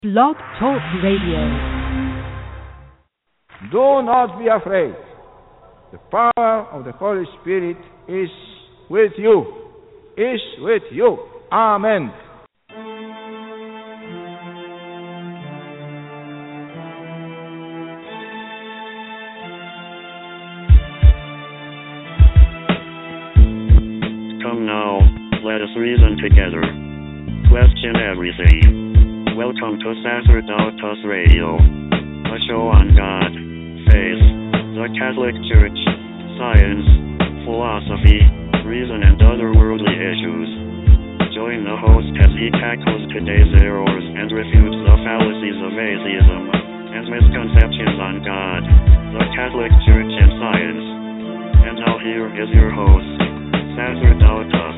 Blog Talk Radio. Do not be afraid. The power of the Holy Spirit is with you. Is with you. Amen. Come now, let us reason together. Question everything. Welcome to Sacerdotus Radio, a show on God, faith, the Catholic Church, science, philosophy, reason, and other worldly issues. Join the host as he tackles today's errors and refutes the fallacies of atheism and misconceptions on God, the Catholic Church, and science. And now here is your host, Sacerdotus.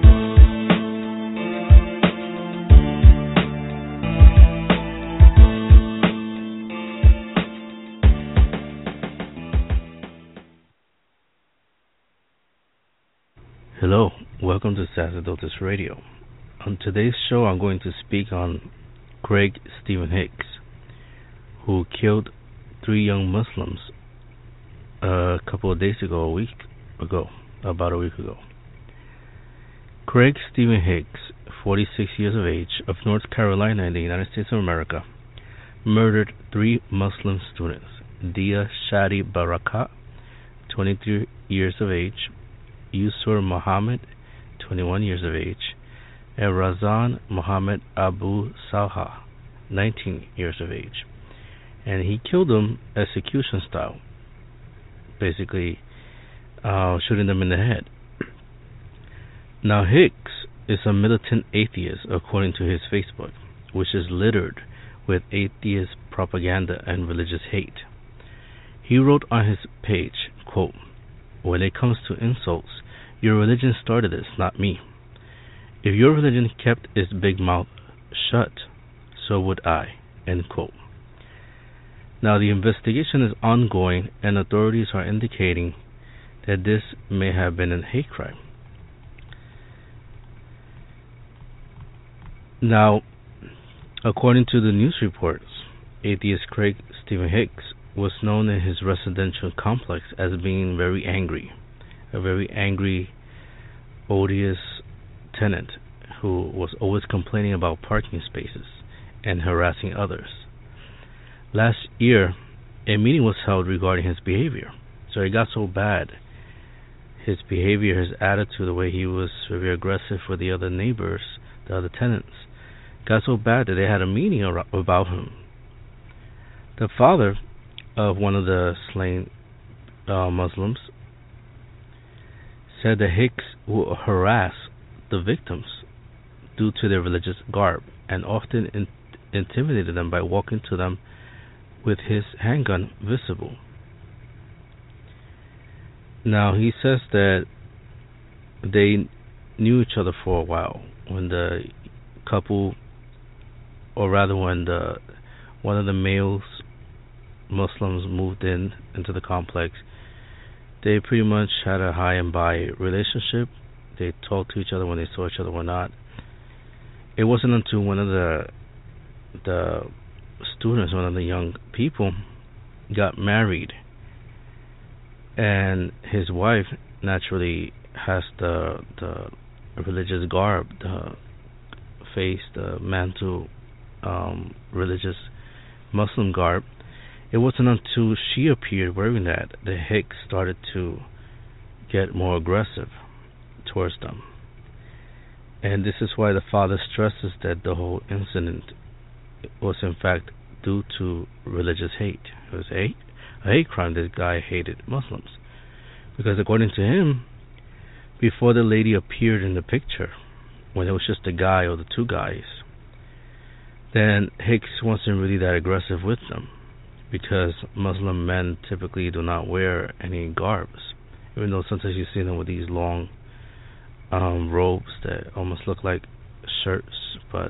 Hello, welcome to Sacerdotus Radio. On today's show, I'm going to speak on Craig Stephen Hicks, who killed 3 young Muslims about a week ago. Craig Stephen Hicks, 46 years of age, of North Carolina in the United States of America, murdered 3 Muslim students: Dia Shadi Barakat, 23 years of age, Yusur Muhammad, 21 years of age, and Razan Muhammad Abu Salha, 19 years of age. And he killed them execution style, basically shooting them in the head. Now, Hicks is a militant atheist, according to his Facebook, which is littered with atheist propaganda and religious hate. He wrote on his page, quote, "When it comes to insults, your religion started this, not me. If your religion kept its big mouth shut, so would I," end quote. Now, the investigation is ongoing, and authorities are indicating that this may have been a hate crime. Now, according to the news reports, atheist Craig Stephen Hicks was known in his residential complex as being very angry, a very angry, odious tenant who was always complaining about parking spaces and harassing others. Last year, a meeting was held regarding his behavior. So it got so bad, his behavior, his attitude, the way he was very aggressive with the other neighbors, the other tenants, got so bad that they had a meeting about him. The father of one of the slain Muslims said that Hicks would harass the victims due to their religious garb and often intimidated them by walking to them with his handgun visible. Now, he says that they knew each other for a while. When the couple, or rather when one of the males Muslims moved into the complex, they pretty much had a high and by relationship. They talked to each other when they saw each other or not. It wasn't until one of the students, one of the young people, got married, and his wife naturally has the religious garb, the face, the mantle, religious Muslim garb. It wasn't until she appeared wearing that Hicks started to get more aggressive towards them. And this is why the father stresses that the whole incident was in fact due to religious hate. It was a hate crime. This guy hated Muslims. Because according to him, before the lady appeared in the picture, when it was just a guy or the 2 guys, then Hicks wasn't really that aggressive with them, because Muslim men typically do not wear any garbs, even though sometimes you see them with these long robes that almost look like shirts, but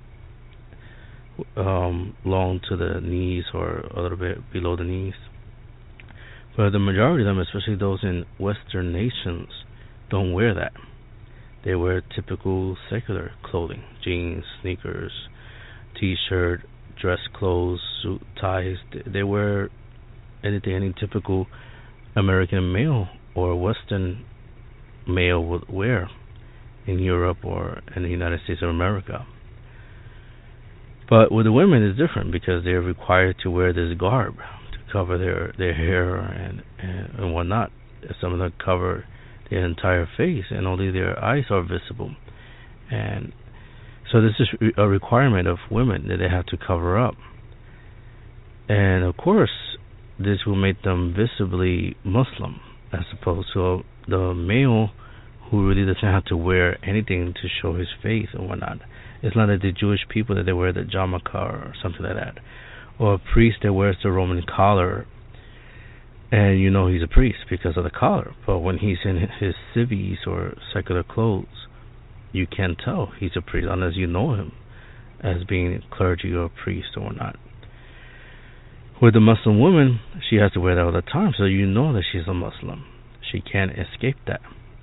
long to the knees or a little bit below the knees. But the majority of them, especially those in Western nations, don't wear that. They wear typical secular clothing, jeans, sneakers, t-shirt, dress clothes, suit, ties. They wear any typical American male or Western male would wear in Europe or in the United States of America. But with the women, it's different because they're required to wear this garb to cover their hair and whatnot. Some of them cover their entire face, and only their eyes are visible. And so this is a requirement of women that they have to cover up. And of course, this will make them visibly Muslim, as opposed to the male who really doesn't have to wear anything to show his face and whatnot. It's not like the Jewish people that they wear the yarmulke or something like that, or a priest that wears the Roman collar, and you know he's a priest because of the collar. But when he's in his civvies or secular clothes, you can't tell he's a priest unless you know him as being a clergy or a priest or whatnot. With the Muslim woman, she has to wear that all the time, so you know that she's a Muslim. She can't escape that.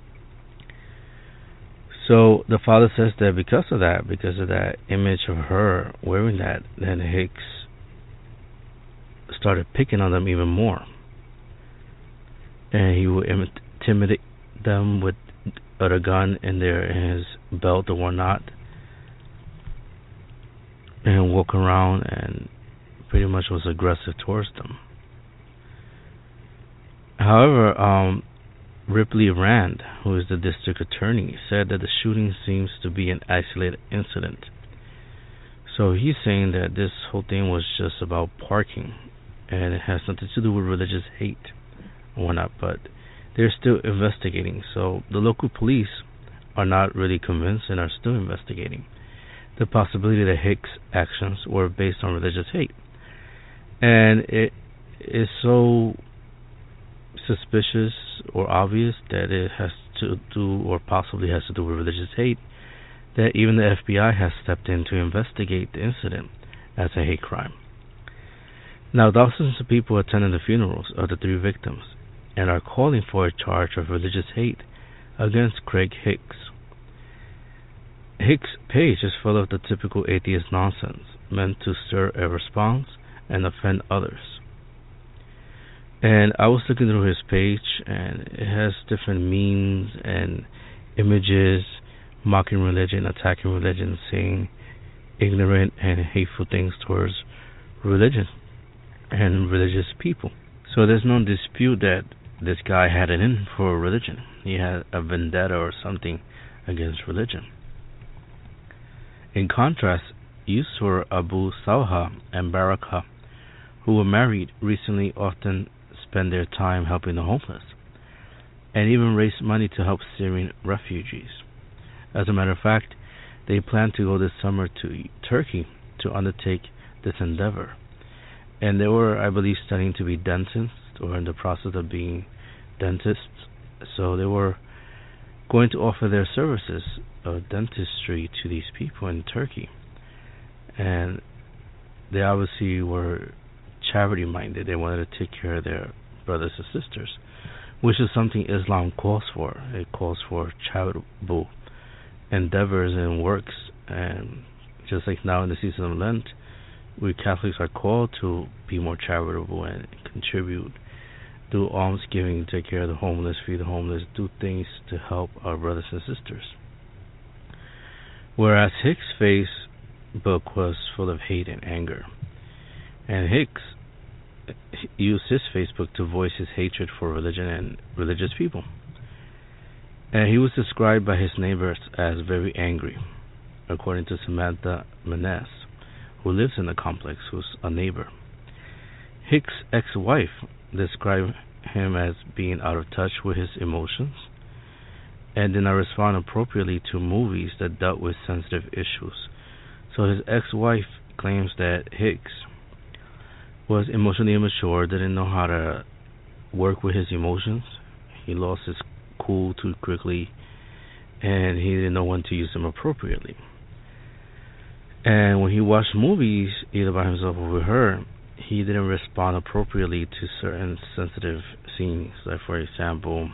So the father says that because of that image of her wearing that, then Hicks started picking on them even more. And he would intimidate them with a gun in his belt or whatnot, and walk around and pretty much was aggressive towards them. However, Ripley Rand, who is the district attorney, said that the shooting seems to be an isolated incident. So he's saying that this whole thing was just about parking, and it has nothing to do with religious hate and whatnot, but they're still investigating. So the local police are not really convinced and are still investigating the possibility that Hicks' actions were based on religious hate. And it is so suspicious or obvious that it has to do, or possibly has to do with religious hate, that even the FBI has stepped in to investigate the incident as a hate crime. Now, thousands of people attended the funerals of the three victims and are calling for a charge of religious hate against Craig Hicks. Hicks' page is full of the typical atheist nonsense meant to stir a response and offend others. And I was looking through his page, and it has different memes and images mocking religion, attacking religion, saying ignorant and hateful things towards religion and religious people. So there's no dispute that this guy had it in for religion. He had a vendetta or something against religion. In contrast, Yusur Abu Salha and Baraka, who were married recently, often spend their time helping the homeless and even raise money to help Syrian refugees. As a matter of fact, they plan to go this summer to Turkey to undertake this endeavor. And they were, I believe, studying to be dentists or in the process of being dentists. So they were going to offer their services of dentistry to these people in Turkey. And they obviously were charity minded. They wanted to take care of their brothers and sisters, which is something Islam calls for. It calls for charitable endeavors and works. And just like now in the season of Lent, we Catholics are called to be more charitable and contribute, do almsgiving, take care of the homeless, feed the homeless, do things to help our brothers and sisters. Whereas Hicks' Facebook was full of hate and anger. And Hicks used his Facebook to voice his hatred for religion and religious people. And he was described by his neighbors as very angry, according to Samantha Menes, who lives in the complex, who's a neighbor. Hicks' ex-wife described him as being out of touch with his emotions and did not respond appropriately to movies that dealt with sensitive issues. So his ex-wife claims that Hicks was emotionally immature, didn't know how to work with his emotions. He lost his cool too quickly, and he didn't know when to use them appropriately. And when he watched movies, either by himself or with her, he didn't respond appropriately to certain sensitive scenes. Like, for example,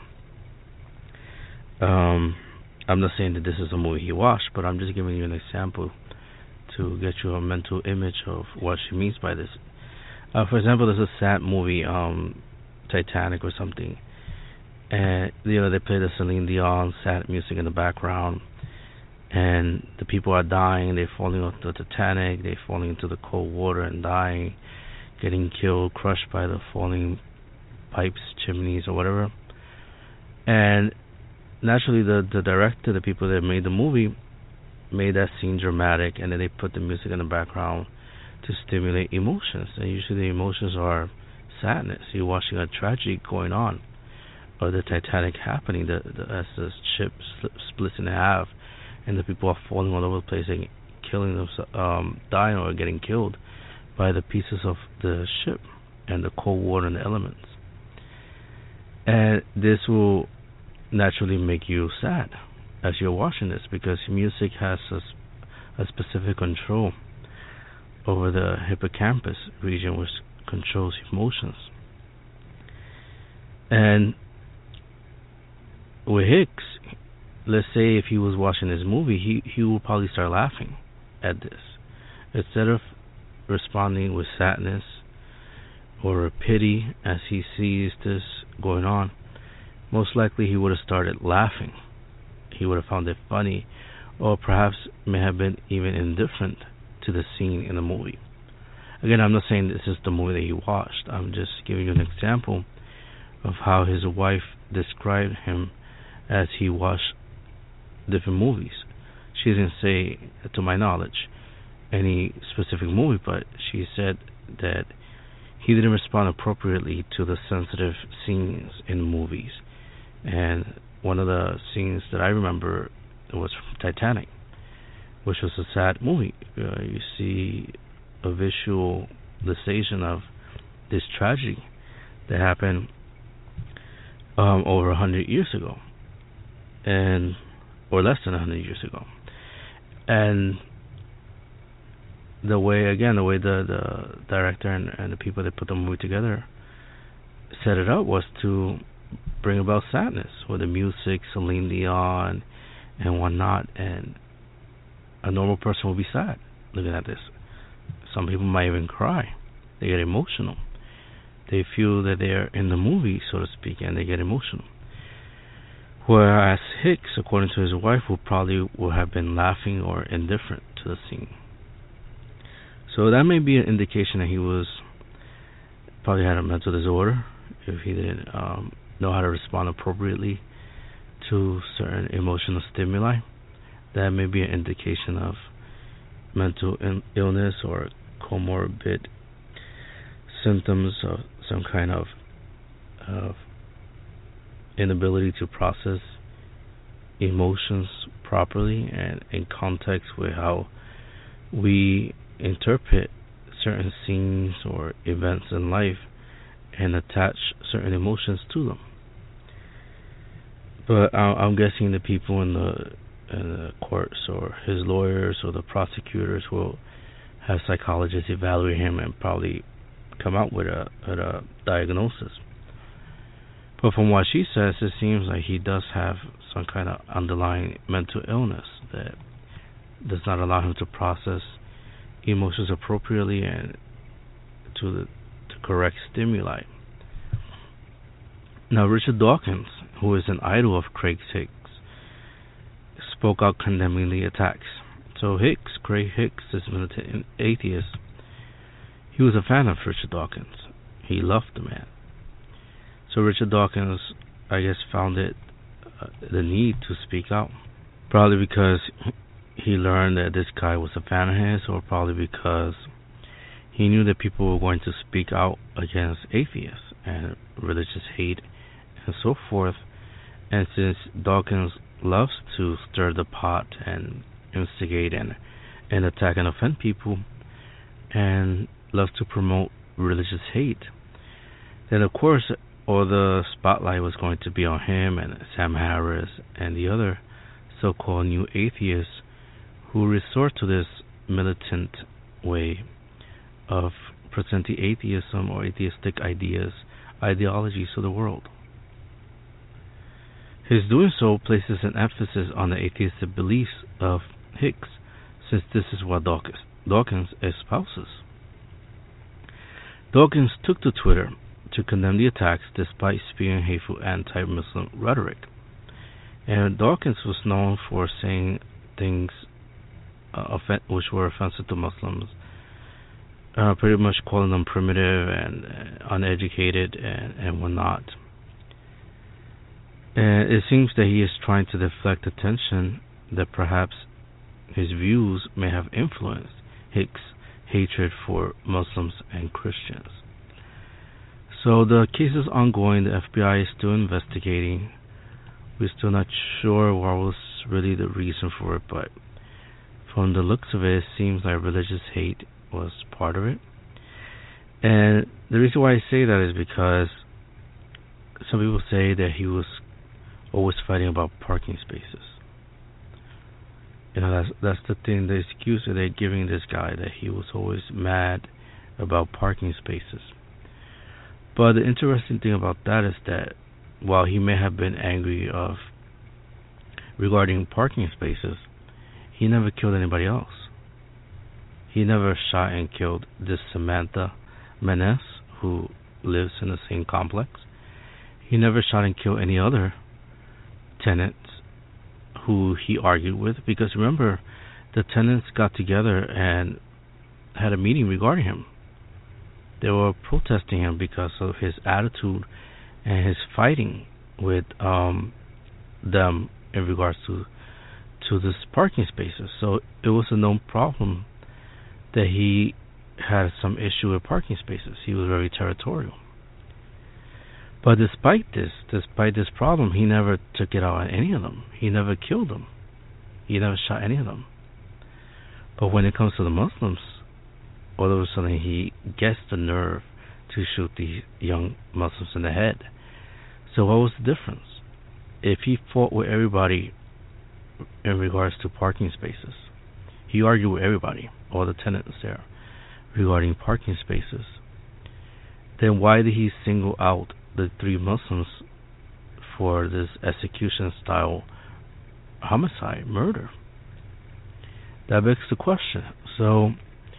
I'm not saying that this is a movie he watched, but I'm just giving you an example to get you a mental image of what she means by this. For example, there's a sad movie, Titanic or something, and they play the Celine Dion sad music in the background, and the people are dying, they're falling off the Titanic, they're falling into the cold water and dying, getting killed, crushed by the falling pipes, chimneys, or whatever. And naturally, the director, the people that made the movie, made that scene dramatic, and then they put the music in the background to stimulate emotions. And usually the emotions are sadness. You're watching a tragedy going on, or the Titanic happening, as the ship splits in half, and the people are falling all over the place and killing themselves, dying or getting killed by the pieces of the ship and the cold water and the elements. And this will naturally make you sad as you're watching this, because music has a specific control over the hippocampus region, which controls emotions. And with Hicks, let's say if he was watching this movie, he will probably start laughing at this. Instead of responding with sadness or pity as he sees this going on, most likely he would have started laughing. He would have found it funny, or perhaps may have been even indifferent to the scene in the movie. Again, I'm not saying this is the movie that he watched. I'm just giving you an example of how his wife described him as he watched different movies. She didn't say, to my knowledge, any specific movie, but she said that he didn't respond appropriately to the sensitive scenes in movies. And one of the scenes that I remember was from Titanic, which was a sad movie. You see a visualization of this tragedy that happened over 100 years ago, or less than 100 years ago. And the way the director and the people that put the movie together set it up was to bring about sadness with the music, Celine Dion, and whatnot. And a normal person will be sad looking at this. Some people might even cry. They get emotional. They feel that they're in the movie, so to speak, and they get emotional. Whereas Hicks, according to his wife, would have been laughing or indifferent to the scene. So that may be an indication that he probably had a mental disorder if he didn't know how to respond appropriately to certain emotional stimuli. That may be an indication of mental illness or comorbid symptoms of some kind of inability to process emotions properly and in context with how we interpret certain scenes or events in life and attach certain emotions to them. But I'm guessing the people in the courts or his lawyers or the prosecutors will have psychologists evaluate him and probably come out with a diagnosis. But from what she says, it seems like he does have some kind of underlying mental illness that does not allow him to process emotions appropriately and to the correct stimuli. Now, Richard Dawkins, who is an idol of Craig Hicks, spoke out condemning the attacks. So Craig Hicks, this militant atheist, he was a fan of Richard Dawkins. He loved the man. So Richard Dawkins, I guess, found it the need to speak out. Probably because he learned that this guy was a fan of his, or probably because he knew that people were going to speak out against atheists and religious hate and so forth. And since Dawkins loves to stir the pot and instigate and attack and offend people and loves to promote religious hate, then of course all the spotlight was going to be on him and Sam Harris and the other so-called new atheists who resort to this militant way of presenting atheism or atheistic ideologies to the world. His doing so places an emphasis on the atheistic beliefs of Hicks, since this is what Dawkins espouses. Dawkins took to Twitter to condemn the attacks despite spewing hateful anti-Muslim rhetoric. And Dawkins was known for saying things which were offensive to Muslims, pretty much calling them primitive and uneducated and whatnot. And it seems that he is trying to deflect attention that perhaps his views may have influenced Hicks' hatred for Muslims and Christians. So the case is ongoing. The FBI is still investigating. We're still not sure what was really the reason for it, but from the looks of it, it seems like religious hate was part of it. And the reason why I say that is because some people say that he was always fighting about parking spaces. You know, that's the thing, the excuse that they're giving this guy, that he was always mad about parking spaces. But the interesting thing about that is that while he may have been angry regarding parking spaces, he never killed anybody else. He never shot and killed this Samantha Menes, who lives in the same complex. He never shot and killed any other tenants who he argued with, because remember, the tenants got together and had a meeting regarding him. They were protesting him because of his attitude and his fighting with them in regards to this parking spaces. So it was a known problem that he had some issue with parking spaces. He was very territorial. But despite this problem, he never took it out on any of them. He never killed them. He never shot any of them. But when it comes to the Muslims, all of a sudden he gets the nerve to shoot these young Muslims in the head. So what was the difference? If he fought with everybody in regards to parking spaces, he argued with everybody, all the tenants there, regarding parking spaces, then why did he single out the 3 Muslims for this execution-style homicide, murder? That begs the question. So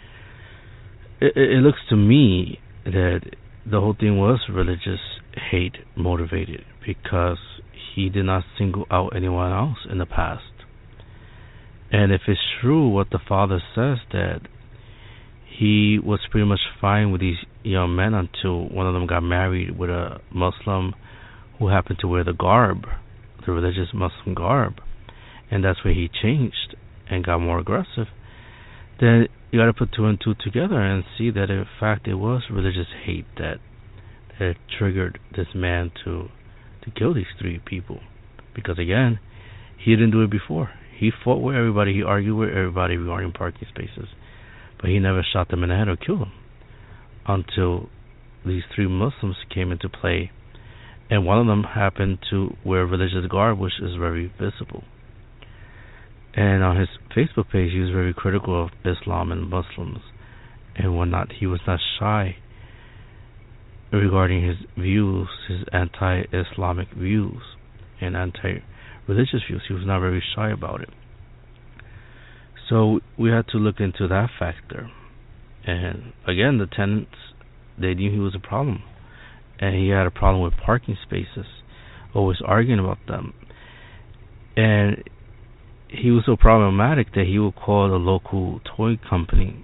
it looks to me that the whole thing was religious hate motivated, because he did not single out anyone else in the past. And if it's true what the father says, that he was pretty much fine with these young men until one of them got married with a Muslim who happened to wear the garb, the religious Muslim garb, and that's where he changed and got more aggressive, then you got to put 2 and 2 together and see that in fact it was religious hate that triggered this man to kill these 3 people. Because again, he didn't do it before. He fought with everybody, he argued with everybody regarding parking spaces, but he never shot them in the head or killed them until these 3 Muslims came into play, and one of them happened to wear religious garb, which is very visible. And on his Facebook page, he was very critical of Islam and Muslims and whatnot. He was not shy regarding his views, his anti-Islamic views and anti-religious views. He was not very shy about it. So we had to look into that factor. And again, the tenants, they knew he was a problem. And he had a problem with parking spaces, always arguing about them. And he was so problematic that he would call the local towing company,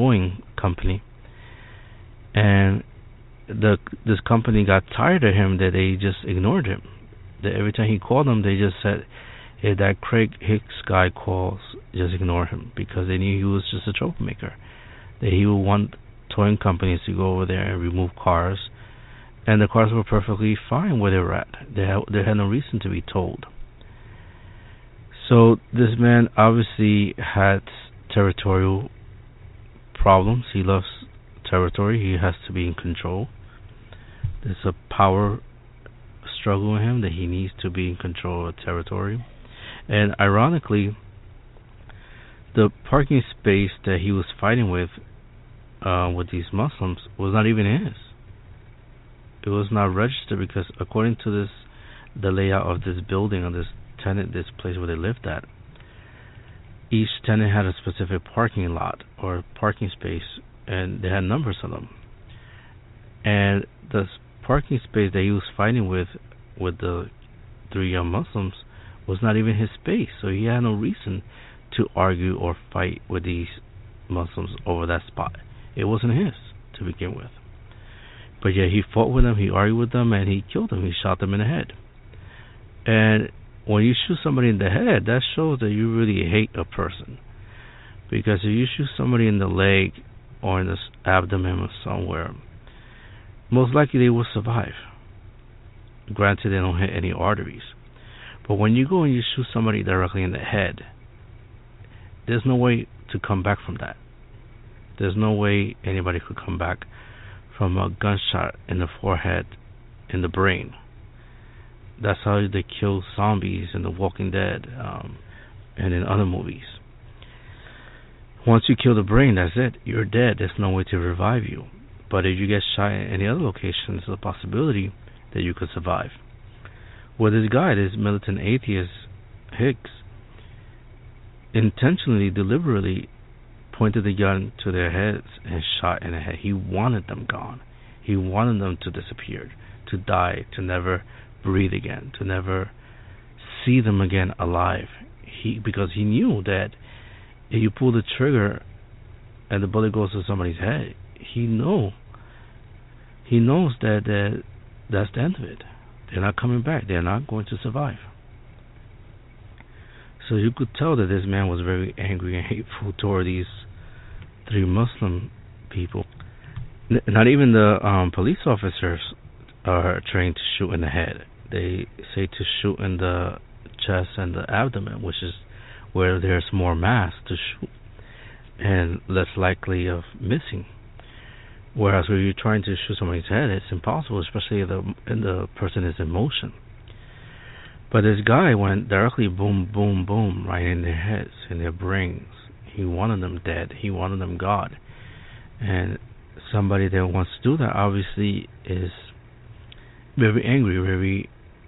and this company got tired of him, that they just ignored him. That every time he called them, they just said, "Hey, that Craig Hicks guy calls, just ignore him," because they knew he was just a troublemaker. That he would want towing companies to go over there and remove cars, and the cars were perfectly fine where they were at. They had no reason to be towed. So this man obviously had territorial problems. He loves territory. He has to be in control. There's a power struggle in him that he needs to be in control of territory. And ironically, the parking space that he was fighting with these Muslims was not even his. It was not registered, because according to the layout of this building, of this tenant, this place where they lived at, each tenant had a specific parking lot or parking space, and they had numbers of them. And the parking space that he was fighting with the 3 young Muslims was not even his space, so he had no reason to argue or fight with these Muslims over that spot. It wasn't his to begin with. But yet he fought with them, he argued with them, and he killed them. He shot them in the head. And when you shoot somebody in the head, that shows that you really hate a person. Because if you shoot somebody in the leg or in the abdomen or somewhere, most likely they will survive. Granted, they don't hit any arteries. But when you go and you shoot somebody directly in the head, there's no way to come back from that. There's no way anybody could come back from a gunshot in the forehead, in the brain. That's how they kill zombies in The Walking Dead and in other movies. Once you kill the brain, that's it. You're dead. There's no way to revive you. But if you get shot in any other location, there's a possibility that you could survive. Well, this guy, this militant atheist, Hicks, intentionally, deliberately pointed the gun to their heads and shot in the head. He wanted them gone. He wanted them to disappear, to die, to never breathe again, to never see them again alive. Because he knew that if you pull the trigger and the bullet goes to somebody's head, he knows that that's the end of it. They're not coming back. They're not going to survive. So you could tell that this man was very angry and hateful toward these 3 Muslim people. Not even the police officers are trained to shoot in the head. They say to shoot in the chest and the abdomen, which is where there's more mass to shoot and less likely of missing. Whereas when you're trying to shoot somebody's head, it's impossible, especially if the person is in motion. But this guy went directly boom, boom, boom, right in their heads, in their brains. He wanted them dead. He wanted them God. And somebody that wants to do that obviously is very angry, very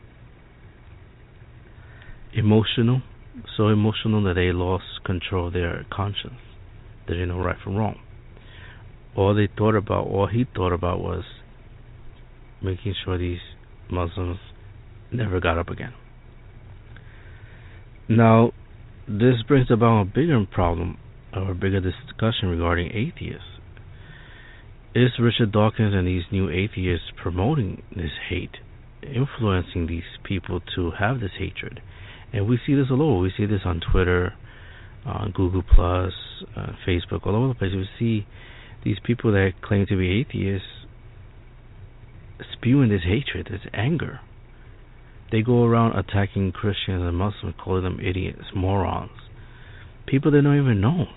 emotional. So emotional that they lost control of their conscience. They didn't know right from wrong. All he thought about was making sure these Muslims never got up again. Now, this brings about a bigger problem, or a bigger discussion regarding atheists. Is Richard Dawkins and these new atheists promoting this hate, influencing these people to have this hatred? And we see this all over. We see this on Twitter, on Google+, Facebook, all over the place. We see these people that claim to be atheists spewing this hatred, this anger. They go around attacking Christians and Muslims, calling them idiots, morons, people they don't even know.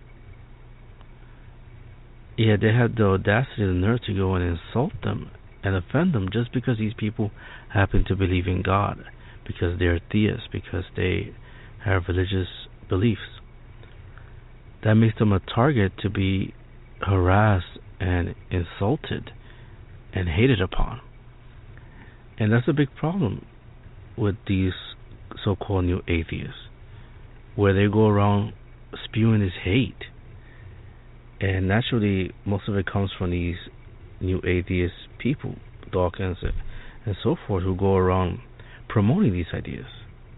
Yeah, they have the audacity and the nerve to go and insult them and offend them just because these people happen to believe in God, because they're theists, because they have religious beliefs. That makes them a target to be harassed and insulted and hated upon. And that's a big problem with these so-called new atheists, where they go around spewing this hate. And naturally, most of it comes from these new atheist people, Dawkins and so forth, who go around promoting these ideas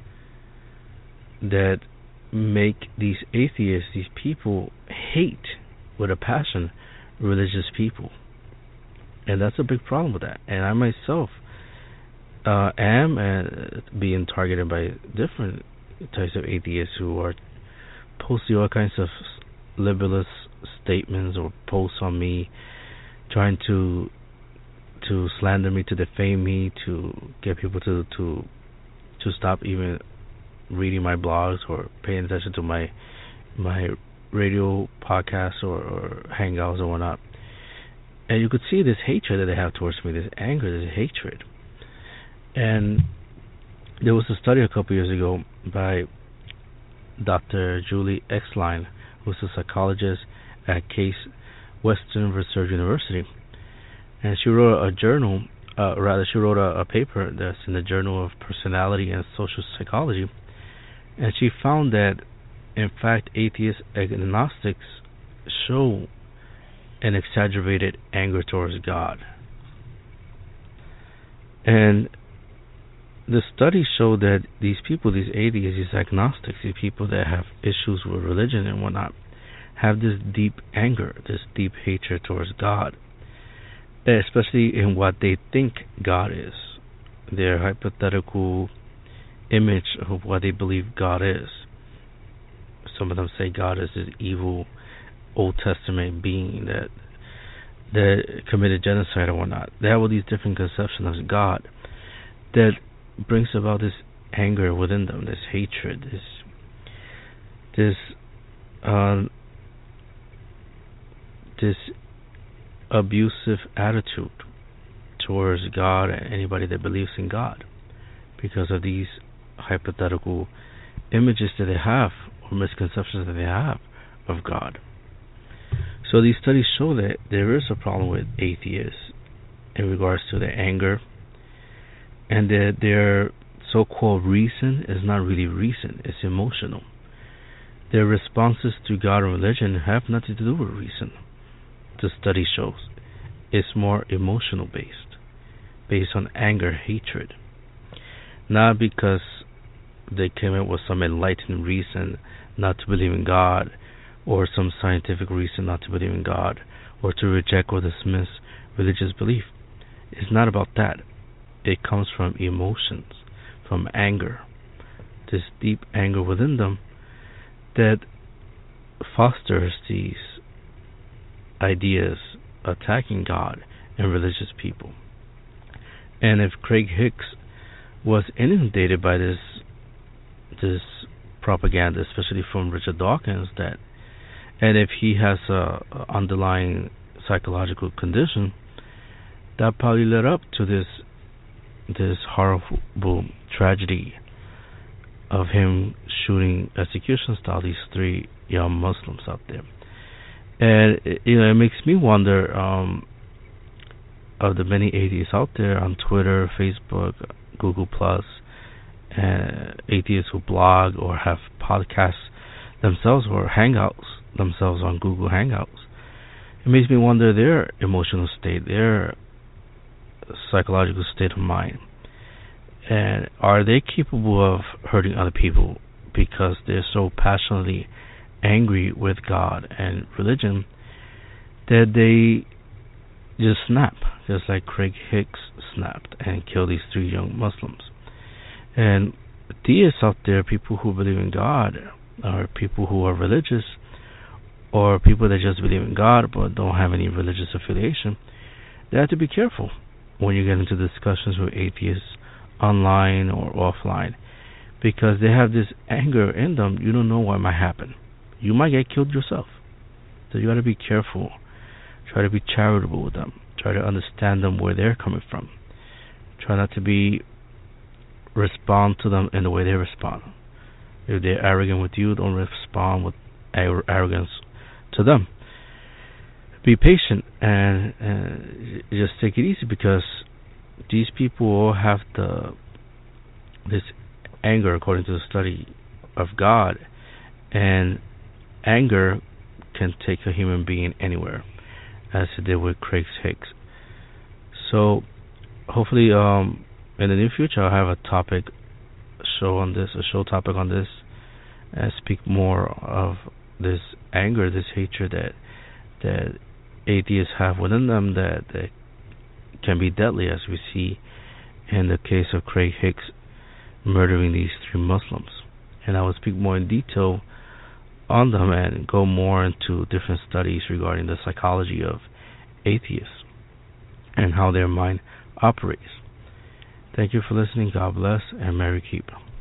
that make these atheists, these people, hate with a passion religious people. And that's a big problem with that. And I myself am being targeted by different types of atheists who are posting all kinds of libelous statements or posts on me, trying to slander me, to defame me, to get people to stop even reading my blogs or paying attention to my radio podcasts or hangouts or whatnot. And you could see this hatred that they have towards me, this anger, this hatred. And there was a study a couple years ago by Dr. Julie Exline, who's a psychologist at Case Western Reserve University. And she wrote she wrote a paper that's in the Journal of Personality and Social Psychology. And she found that In fact, atheist agnostics show an exaggerated anger towards God. And the studies show that these people, these atheists, these agnostics, these people that have issues with religion and whatnot, have this deep anger, this deep hatred towards God, especially in what they think God is, their hypothetical image of what they believe God is. Some of them say God is this evil Old Testament being that committed genocide or whatnot. They have all these different conceptions of God that brings about this anger within them, this hatred, this abusive attitude towards God and anybody that believes in God, because of these hypothetical images that they have or misconceptions that they have of God. So these studies show that there is a problem with atheists in regards to their anger, and that their so-called reason is not really reason, it's emotional. Their responses to God and religion have nothing to do with reason. The study shows it's more emotional based on anger, hatred. Not because they came up with some enlightened reason not to believe in God, or some scientific reason not to believe in God, or to reject or dismiss religious belief. It's not about that. It comes from emotions, from anger, this deep anger within them that fosters these ideas attacking God and religious people. And if Craig Hicks was inundated by this propaganda, especially from Richard Dawkins, and if he has a underlying psychological condition, that probably led up to this horrible tragedy of him shooting execution style these 3 young Muslims out there. And it makes me wonder of the many atheists out there on Twitter, Facebook, Google Plus, and atheists who blog or have podcasts themselves or hangouts themselves on Google Hangouts. It makes me wonder their emotional state, their psychological state of mind, and are they capable of hurting other people because they're so passionately angry with God and religion that they just snap, just like Craig Hicks snapped and killed these 3 young Muslims. And theists out there, people who believe in God, or people who are religious, or people that just believe in God but don't have any religious affiliation, they have to be careful when you get into discussions with atheists online or offline, because they have this anger in them. You don't know what might happen. You might get killed yourself. So you got to be careful. Try to be charitable with them. Try to understand them, where they're coming from. Try not to respond to them in the way they respond. If they're arrogant with you, don't respond with arrogance to them. Be patient and just take it easy, because these people all have this anger, according to the study of God, and anger can take a human being anywhere, as it did with Craig Hicks. So hopefully in the near future I'll have a show topic on this, and speak more of this anger, this hatred that atheists have within them that can be deadly, as we see in the case of Craig Hicks murdering these 3 Muslims. And I will speak more in detail on them and go more into different studies regarding the psychology of atheists and how their mind operates. Thank you for listening. God bless, and Mary keep.